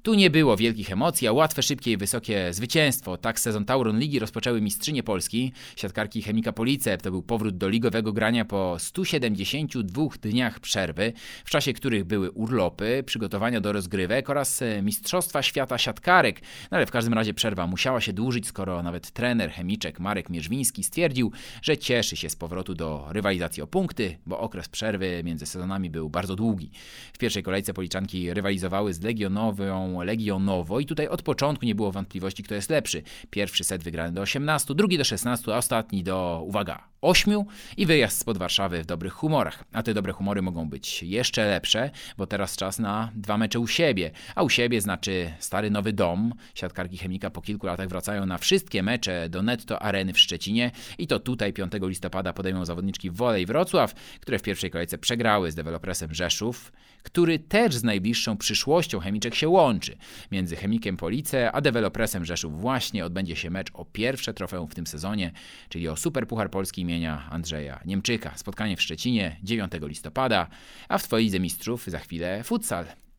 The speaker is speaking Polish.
Tu nie było wielkich emocji, a łatwe, szybkie i wysokie zwycięstwo. Tak sezon Tauron Ligi rozpoczęły mistrzynie Polski, siatkarki Chemika Police. To był powrót do ligowego grania po 172 dniach przerwy, w czasie których były urlopy, przygotowania do rozgrywek oraz Mistrzostwa Świata Siatkarek. No ale w każdym razie przerwa musiała się dłużyć, skoro nawet trener chemiczek Marek Mierzwiński stwierdził, że cieszy się z powrotu do rywalizacji o punkty, bo okres przerwy między sezonami był bardzo długi. W pierwszej kolejce Policzanki rywalizowały z Legionowo i tutaj od początku nie było wątpliwości, kto jest lepszy. Pierwszy set wygrany do 18, drugi do 16, a ostatni do, uwaga, 8 i wyjazd spod Warszawy w dobrych humorach. A te dobre humory mogą być jeszcze lepsze, bo teraz czas na 2 mecze u siebie. A u siebie znaczy stary nowy dom. Siatkarki Chemika po kilku latach wracają na wszystkie mecze do Netto Areny w Szczecinie i to tutaj 5 listopada podejmą zawodniczki Volley Wrocław, które w pierwszej kolejce przegrały z Dewelopresem Rzeszów, który też z najbliższą przyszłością chemiczek się łączy. Między Chemikiem Police a Dewelopresem Rzeszów właśnie odbędzie się mecz o pierwsze trofeum w tym sezonie, czyli o Superpuchar Polski imienia Andrzeja Niemczyka. Spotkanie w Szczecinie 9 listopada, a w Twojej Lidze Mistrzów za chwilę futsal.